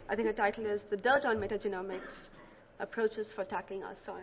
I think the title is The Dirt on Metagenomics, Approaches for Tackling Our Soils.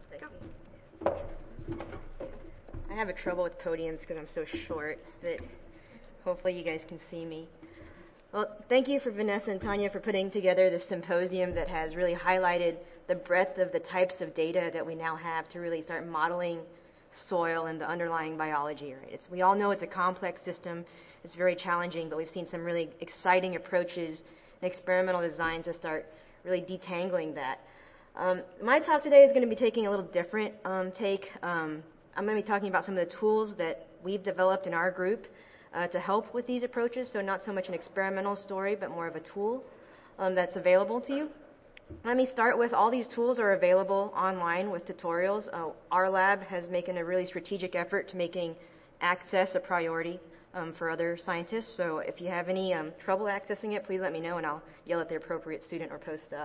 I have a trouble with podiums because I'm so short, but hopefully you guys can see me. Well, thank you for Vanessa and Tanya for putting together this symposium that has really highlighted the breadth of the types of data that we now have to really start modeling soil and the underlying biology. Right? We all know it's a complex system. It's very challenging, but we've seen some really exciting approaches and experimental designs to start really detangling that. My talk today is going to be taking a little different take. I'm going to be talking about some of the tools that we've developed in our group to help with these approaches, so not so much an experimental story, but more of a tool that's available to you. Let me start with all these tools are available online with tutorials. Our lab has making a really strategic effort to making access a priority for other scientists. So if you have any trouble accessing it, please let me know and I'll yell at the appropriate student or postdoc.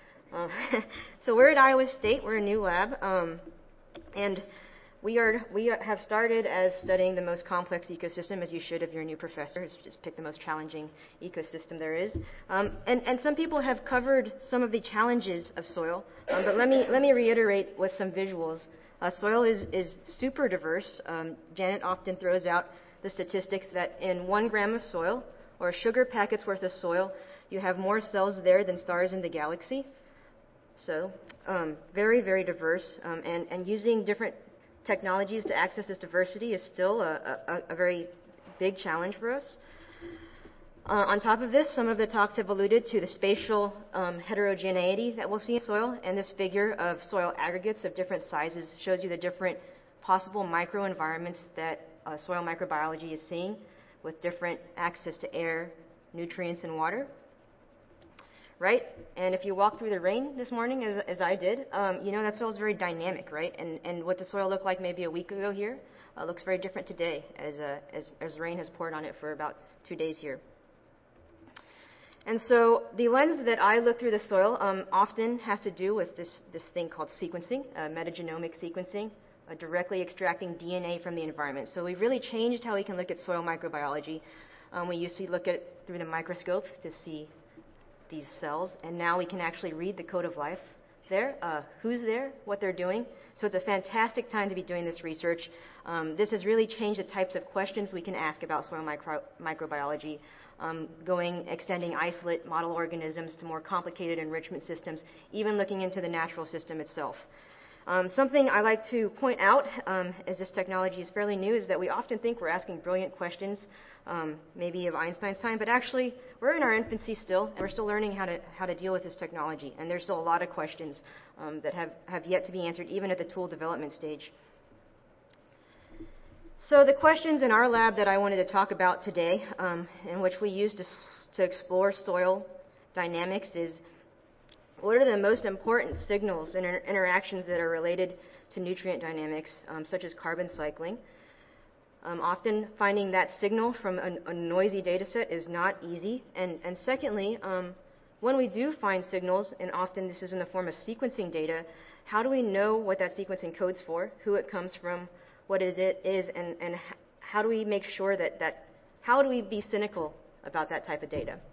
So we're at Iowa State. We're a new lab, and we have started as studying the most complex ecosystem, as you should if you're a new professor. Just pick the most challenging ecosystem there is. And some people have covered some of the challenges of soil, but let me reiterate with some visuals. Soil is super diverse. Janet often throws out the statistics that in 1 gram of soil, or a sugar packet's worth of soil, you have more cells there than stars in the galaxy. So very, very diverse, and using different technologies to access this diversity is still a very big challenge for us. On top of this, some of the talks have alluded to the spatial heterogeneity that we'll see in soil, and this figure of soil aggregates of different sizes shows you the different possible microenvironments that soil microbiology is seeing with different access to air, nutrients, and water. Right? And if you walk through the rain this morning, as I did, you know that soil is very dynamic, right? And what the soil looked like maybe a week ago here looks very different today as rain has poured on it for about 2 days here. And so the lens that I look through the soil often has to do with this thing called sequencing, metagenomic sequencing, directly extracting DNA from the environment. So we've really changed how we can look at soil microbiology. We used to look at it through the microscope to see these cells, and now we can actually read the code of life there, who's there, what they're doing. So it's a fantastic time to be doing this research. This has really changed the types of questions we can ask about soil microbiology, extending isolate model organisms to more complicated enrichment systems, even looking into the natural system itself. Something I like to point out, as this technology is fairly new, is that we often think we're asking brilliant questions, maybe of Einstein's time, but actually we're in our infancy still, and we're still learning how to deal with this technology. And there's still a lot of questions that have yet to be answered, even at the tool development stage. So the questions in our lab that I wanted to talk about today, and which we use to explore soil dynamics, is what are the most important signals and interactions that are related to nutrient dynamics, such as carbon cycling? Often finding that signal from a noisy data set is not easy. And secondly, when we do find signals, and often this is in the form of sequencing data, how do we know what that sequencing codes for, who it comes from, what it is, and how do we make sure how do we be cynical about that type of data?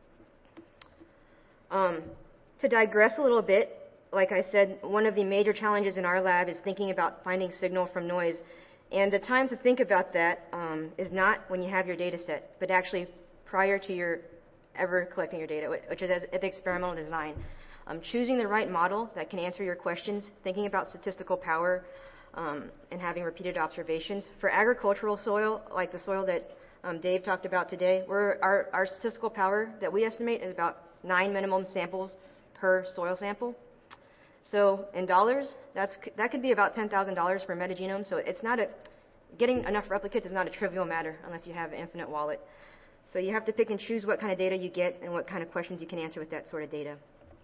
To digress a little bit, like I said, one of the major challenges in our lab is thinking about finding signal from noise. And the time to think about that is not when you have your data set, but actually prior to your ever collecting your data, which is at the experimental design. Choosing the right model that can answer your questions, thinking about statistical power, and having repeated observations. For agricultural soil, like the soil that Dave talked about today, our statistical power that we estimate is about 9 minimum samples per soil sample. So in dollars, that could be about $10,000 for a metagenome. So it's not getting enough replicates is not a trivial matter unless you have an infinite wallet. So you have to pick and choose what kind of data you get and what kind of questions you can answer with that sort of data.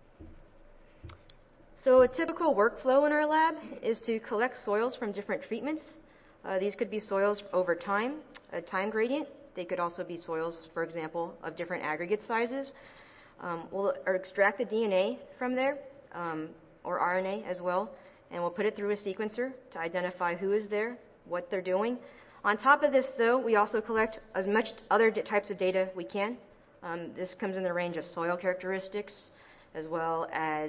So a typical workflow in our lab is to collect soils from different treatments. These could be soils over time, a time gradient. They could also be soils, for example, of different aggregate sizes. We'll extract the DNA from there, or RNA as well, and we'll put it through a sequencer to identify who is there, what they're doing. On top of this, though, we also collect as much other types of data we can. This comes in the range of soil characteristics as well as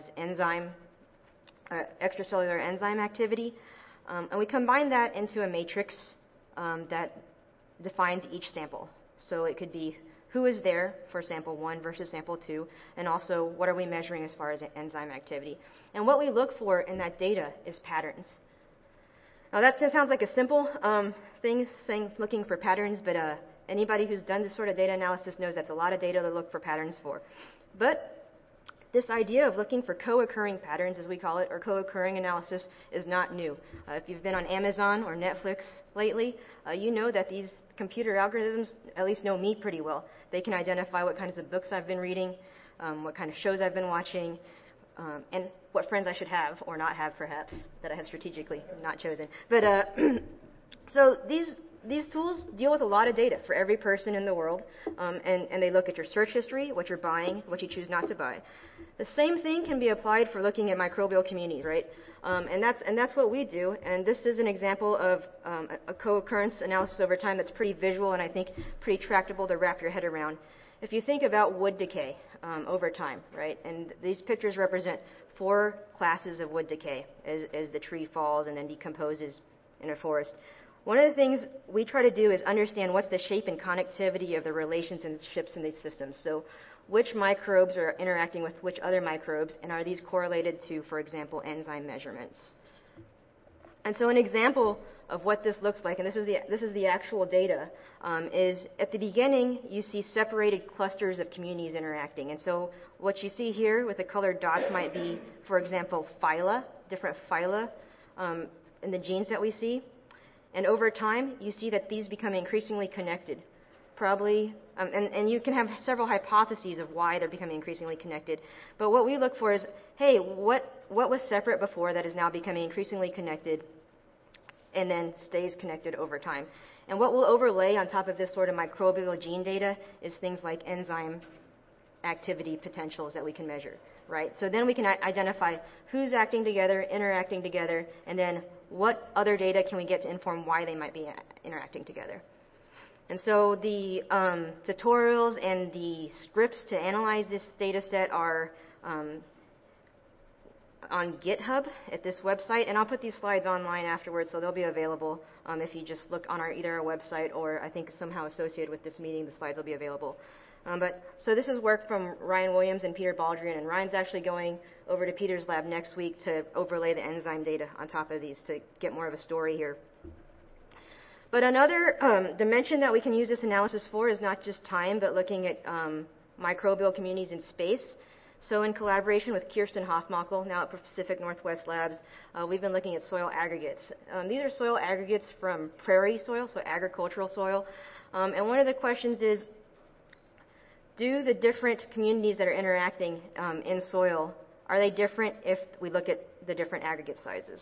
extracellular enzyme activity. And we combine that into a matrix that defines each sample. So it could be who is there for sample 1 versus sample 2, and also what are we measuring as far as enzyme activity. And what we look for in that data is patterns. Now that sounds like a simple thing, saying looking for patterns, but anybody who's done this sort of data analysis knows that's a lot of data to look for patterns for. But this idea of looking for co-occurring patterns, as we call it, or co-occurring analysis, is not new. If you've been on Amazon or Netflix lately, you know that these computer algorithms at least know me pretty well. They can identify what kinds of books I've been reading, what kind of shows I've been watching, and what friends I should have or not have, perhaps, that I have strategically not chosen. But so these tools deal with a lot of data for every person in the world, and they look at your search history, what you're buying, what you choose not to buy. The same thing can be applied for looking at microbial communities, right? And that's what we do. And this is an example of a co-occurrence analysis over time that's pretty visual and I think pretty tractable to wrap your head around. If you think about wood decay over time, right? And these pictures represent 4 classes of wood decay as the tree falls and then decomposes in a forest. One of the things we try to do is understand what's the shape and connectivity of the relationships in these systems. So which microbes are interacting with which other microbes, and are these correlated to, for example, enzyme measurements? And so an example of what this looks like, and this is the actual data, is at the beginning you see separated clusters of communities interacting. And so what you see here with the colored dots might be, for example, phyla, different phyla in the genes that we see. And over time, you see that these become increasingly connected. Probably, and you can have several hypotheses of why they're becoming increasingly connected. But what we look for is, hey, what was separate before that is now becoming increasingly connected and then stays connected over time? And what we'll overlay on top of this sort of microbial gene data is things like enzyme activity potentials that we can measure, right? So then we can identify who's acting together, interacting together, and then what other data can we get to inform why they might be interacting together. And so the tutorials and the scripts to analyze this data set are on GitHub at this website, and I'll put these slides online afterwards, so they'll be available if you just look on either our website or I think somehow associated with this meeting, the slides will be available. So this is work from Ryan Williams and Peter Baldrian, and Ryan's actually going over to Peter's lab next week to overlay the enzyme data on top of these to get more of a story here. But another dimension that we can use this analysis for is not just time, but looking at microbial communities in space. So in collaboration with Kirsten Hofmackel, now at Pacific Northwest Labs, we've been looking at soil aggregates. These are soil aggregates from prairie soil, so agricultural soil. And one of the questions is, do the different communities that are interacting in soil, are they different if we look at the different aggregate sizes?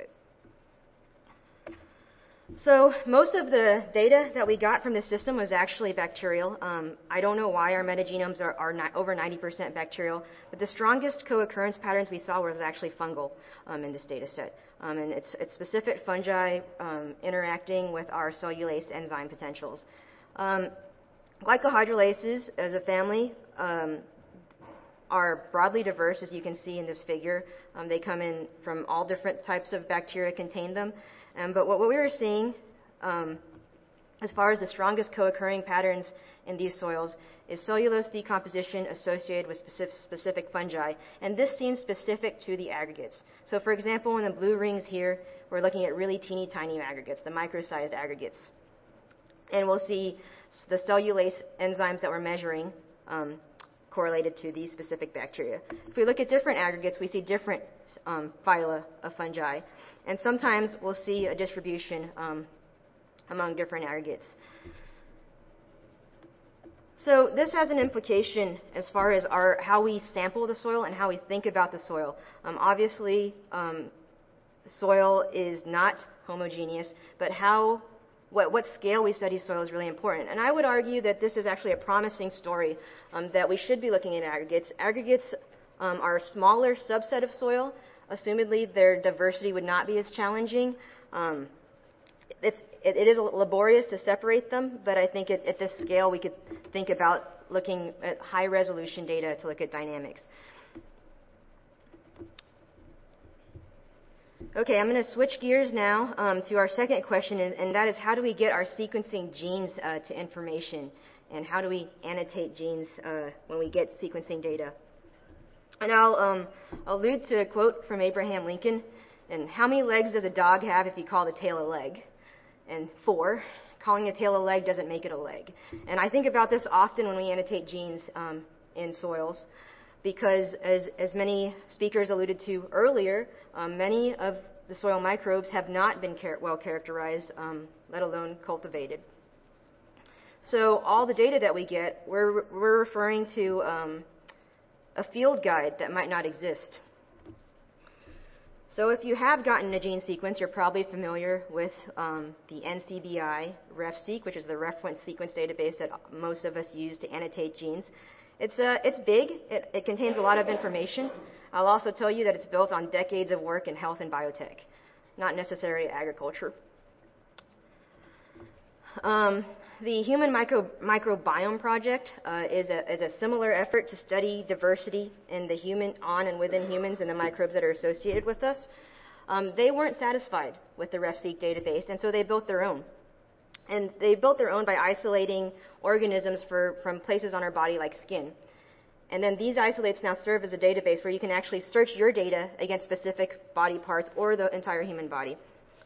So most of the data that we got from this system was actually bacterial. I don't know why our metagenomes are over 90% bacterial, but the strongest co-occurrence patterns we saw was actually fungal in this data set. And it's specific fungi interacting with our cellulase enzyme potentials. Glycohydrolases as a family are broadly diverse, as you can see in this figure. They come in from all different types of bacteria contain them. But what we were seeing, as far as the strongest co-occurring patterns in these soils, is cellulose decomposition associated with specific fungi. And this seems specific to the aggregates. So for example, in the blue rings here, we're looking at really teeny tiny aggregates, the micro-sized aggregates. And we'll see the cellulase enzymes that we're measuring correlated to these specific bacteria. If we look at different aggregates, we see different phyla of fungi. And sometimes we'll see a distribution among different aggregates. So this has an implication as far as how we sample the soil and how we think about the soil. Obviously, soil is not homogeneous, but what scale we study soil is really important. And I would argue that this is actually a promising story that we should be looking at aggregates. Aggregates are a smaller subset of soil. Assumedly, their diversity would not be as challenging. It is laborious to separate them, but I think at this scale we could think about looking at high-resolution data to look at dynamics. Okay, I'm going to switch gears now to our second question, and that is how do we get our sequencing genes to information, and how do we annotate genes when we get sequencing data? And I'll allude to a quote from Abraham Lincoln, and how many legs does a dog have if you call the tail a leg? And 4. Calling a tail a leg doesn't make it a leg. And I think about this often when we annotate genes in soils, because as many speakers alluded to earlier, many of the soil microbes have not been well characterized, let alone cultivated. So all the data that we get, we're referring to a field guide that might not exist. So if you have gotten a gene sequence, you're probably familiar with the NCBI RefSeq, which is the reference sequence database that most of us use to annotate genes. It's big. It contains a lot of information. I'll also tell you that it's built on decades of work in health and biotech, not necessarily agriculture. The Human Microbiome Project is a similar effort to study diversity in the human, on and within humans, and the microbes that are associated with us. They weren't satisfied with the RefSeq database, and so they built their own. And they built their own by isolating organisms from places on our body like skin. And then these isolates now serve as a database where you can actually search your data against specific body parts or the entire human body.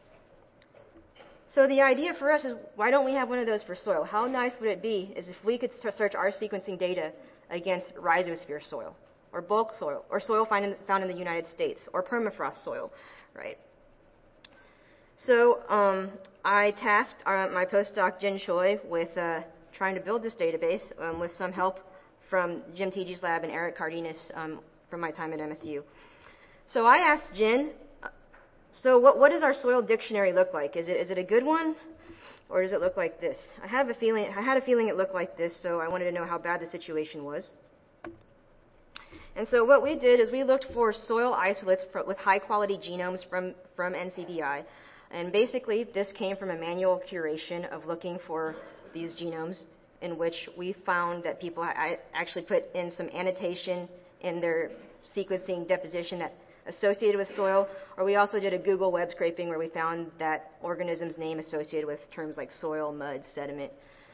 So the idea for us is, why don't we have one of those for soil? How nice would it be is if we could search our sequencing data against rhizosphere soil, or bulk soil, or soil found in the United States, or permafrost soil, right? So I tasked my postdoc Jin Choi with trying to build this database with some help from Jim Teegee's lab and Eric Cardenas from my time at MSU. So I asked Jin, so what does our soil dictionary look like? Is it a good one, or does it look like this? I had a feeling it looked like this, so I wanted to know how bad the situation was. And so what we did is we looked for soil isolates with high-quality genomes from NCBI, and basically this came from a manual curation of looking for these genomes, in which we found that people actually put in some annotation in their sequencing deposition that associated with soil, or we also did a Google web scraping where we found that organism's name associated with terms like soil, mud, sediment.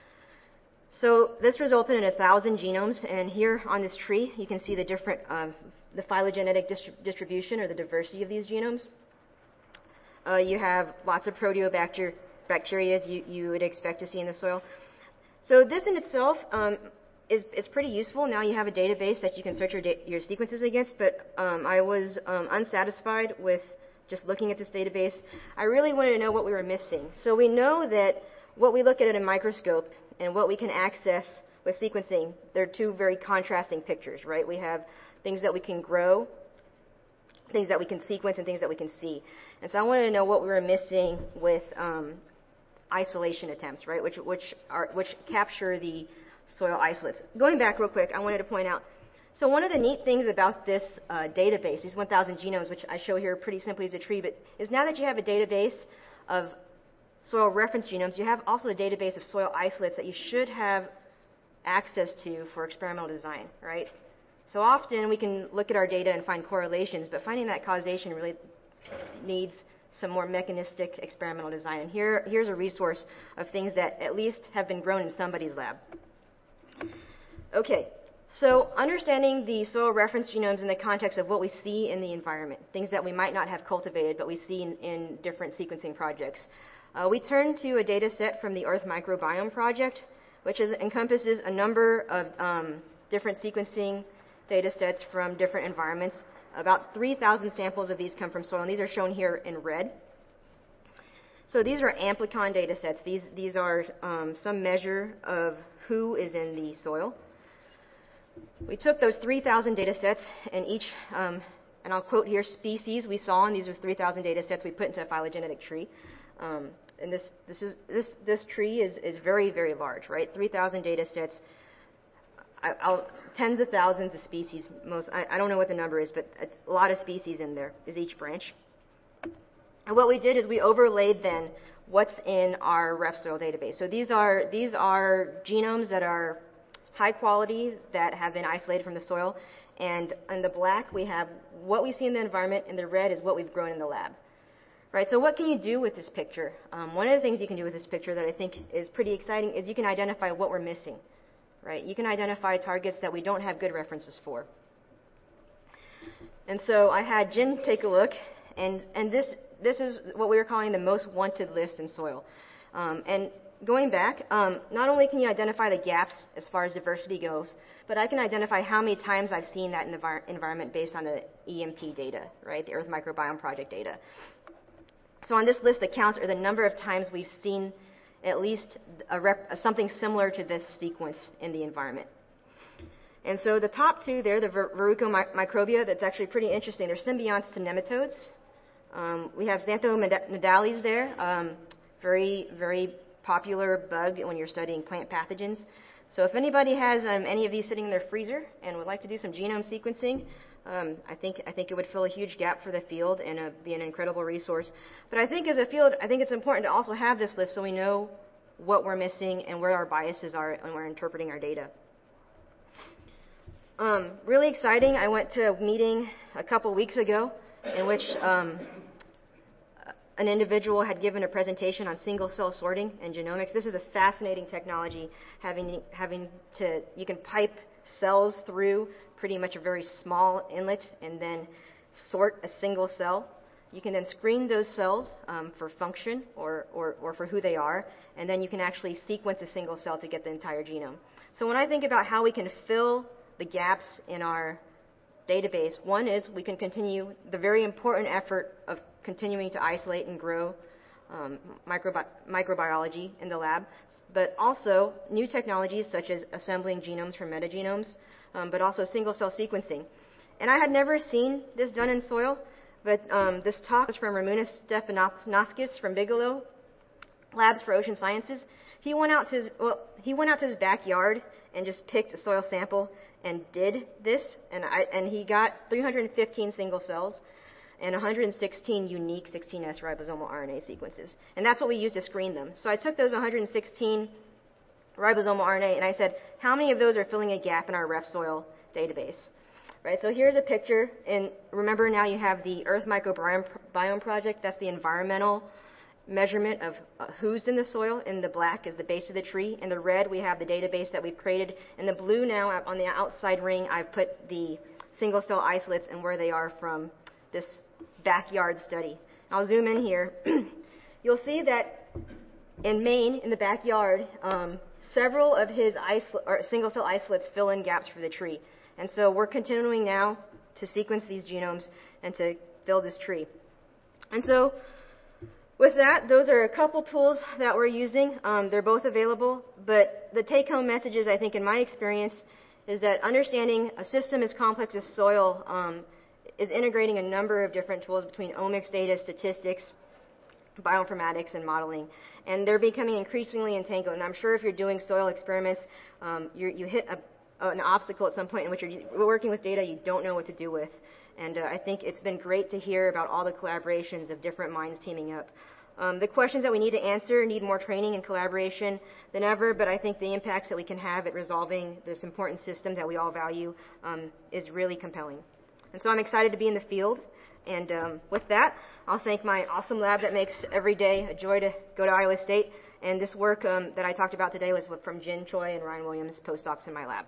So this resulted in 1,000 genomes, and here on this tree you can see the different, the phylogenetic distribution, or the diversity of these genomes. You have lots of proteobacteria as you would expect to see in the soil. So this in itself is pretty useful. Now you have a database that you can search your sequences against, but I was unsatisfied with just looking at this database. I really wanted to know what we were missing. So we know that what we look at in a microscope and what we can access with sequencing, they're two very contrasting pictures, right? We have things that we can grow, things that we can sequence, and things that we can see. And so I wanted to know what we were missing with isolation attempts, right, which capture the soil isolates. Going back real quick, I wanted to point out, so one of the neat things about this database, these 1,000 genomes, which I show here pretty simply as a tree, but is now that you have a database of soil reference genomes, you have also a database of soil isolates that you should have access to for experimental design, right? So often we can look at our data and find correlations, but finding that causation really needs some more mechanistic experimental design. And here's a resource of things that at least have been grown in somebody's lab. Okay, so understanding the soil reference genomes in the context of what we see in the environment, things that we might not have cultivated, but we see in different sequencing projects. We turn to a data set from the Earth Microbiome Project, which encompasses a number of different sequencing data sets from different environments. About 3,000 samples of these come from soil, and these are shown here in red. So these are amplicon data sets. These are some measure of who is in the soil. We took those 3,000 data sets, and each, and I'll quote here, species we saw, and these are 3,000 data sets we put into a phylogenetic tree. And this tree is very, very large, right? 3,000 data sets. Tens of thousands of species. I don't know what the number is, but a lot of species in there is each branch. And what we did is we overlaid then what's in our RefSoil database. So these are genomes that are high quality that have been isolated from the soil. And in the black, we have what we see in the environment, and the red is what we've grown in the lab. Right, so what can you do with this picture? One of the things you can do with this picture that I think is pretty exciting is you can identify what we're missing. Right, you can identify targets that we don't have good references for. And so I had Jin take a look, and this is what we were calling the most wanted list in soil. And going back, not only can you identify the gaps as far as diversity goes, but I can identify how many times I've seen that in the environment based on the EMP data, right, the Earth Microbiome Project data. So on this list, the counts are the number of times we've seen at least something similar to this sequence in the environment. And so the top two there, the Verruco microbia, that's actually pretty interesting. They're symbionts to nematodes. We have Xanthomedalis there, very, very popular bug when you're studying plant pathogens. So if anybody has any of these sitting in their freezer and would like to do some genome sequencing, I think it would fill a huge gap for the field and be an incredible resource. But I think as a field, I think it's important to also have this list so we know what we're missing and where our biases are when we're interpreting our data. Really exciting. I went to a meeting a couple weeks ago in which an individual had given a presentation on single-cell sorting and genomics. This is a fascinating technology, you can pipe cells through pretty much a very small inlet and then sort a single cell. You can then screen those cells for function or for who they are, and then you can actually sequence a single cell to get the entire genome. So when I think about how we can fill the gaps in our database, one is we can continue the very important effort of continuing to isolate and grow microbiology in the lab, but also new technologies such as assembling genomes from metagenomes, but also single-cell sequencing. And I had never seen this done in soil, but this talk was from Ramunas Stephanopoulos from Bigelow Labs for Ocean Sciences. He went out to his backyard and just picked a soil sample and did this, and he got 315 single cells and 116 unique 16S ribosomal RNA sequences. And that's what we used to screen them. So I took those 116 ribosomal RNA and I said, how many of those are filling a gap in our ref soil database? Right, so here's a picture, and remember now you have the Earth Microbiome Project. That's the environmental measurement of who's in the soil. In the black is the base of the tree. In the red, we have the database that we've created. In the blue now, on the outside ring, I've put the single-cell isolates and where they are from this backyard study. I'll zoom in here. You'll see that in Maine, in the backyard, several of his single-cell isolates fill in gaps for the tree. And so we're continuing now to sequence these genomes and to fill this tree. And so with that, those are a couple tools that we're using. They're both available, but the take-home messages, I think, in my experience, is that understanding a system as complex as soil is integrating a number of different tools between omics data, statistics, bioinformatics, and modeling. And they're becoming increasingly entangled. And I'm sure if you're doing soil experiments, you hit an obstacle at some point in which you're working with data you don't know what to do with. And I think it's been great to hear about all the collaborations of different minds teaming up. The questions that we need to answer need more training and collaboration than ever, but I think the impacts that we can have at resolving this important system that we all value is really compelling. And so I'm excited to be in the field. And with that, I'll thank my awesome lab that makes every day a joy to go to Iowa State. And this work that I talked about today was from Jin Choi and Ryan Williams, postdocs in my lab.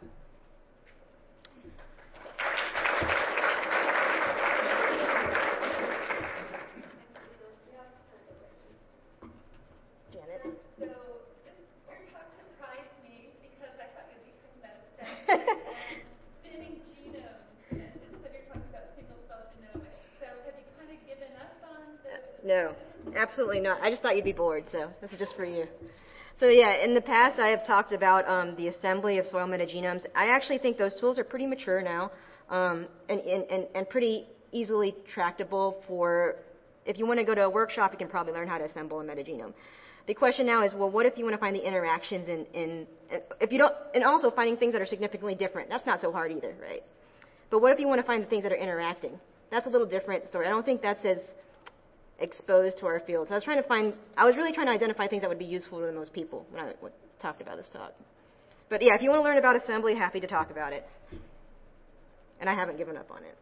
Janet? So your talk surprised me because I thought you'd be talking about sepsis and spinning genomes. And instead you're talking about single-cell genomics. So have you kind of given up on the... No, absolutely not. I just thought you'd be bored, so this is just for you. So yeah, in the past I have talked about the assembly of soil metagenomes. I actually think those tools are pretty mature now and pretty easily tractable for, if you want to go to a workshop, you can probably learn how to assemble a metagenome. The question now is, well, what if you want to find the interactions if you don't, and also finding things that are significantly different. That's not so hard either, right? But what if you want to find the things that are interacting? That's a little different story. I don't think that's as exposed to our field. So I was really trying to identify things that would be useful to the most people when I talked about this talk. But yeah, if you want to learn about assembly, happy to talk about it. And I haven't given up on it.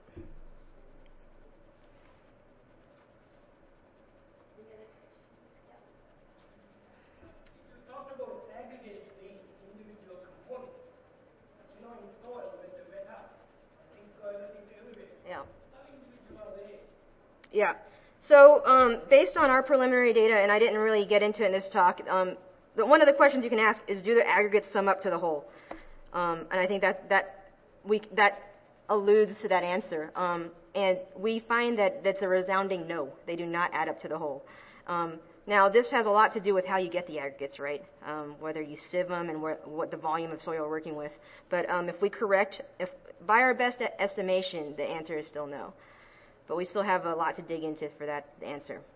Yeah. Yeah. So based on our preliminary data, and I didn't really get into it in this talk, one of the questions you can ask is, do the aggregates sum up to the whole? And I think that alludes to that answer. And we find that that's a resounding no. They do not add up to the whole. Now, this has a lot to do with how you get the aggregates, right? Whether you sieve them and what the volume of soil we're working with. But if by our best estimation, the answer is still no. But we still have a lot to dig into for that answer.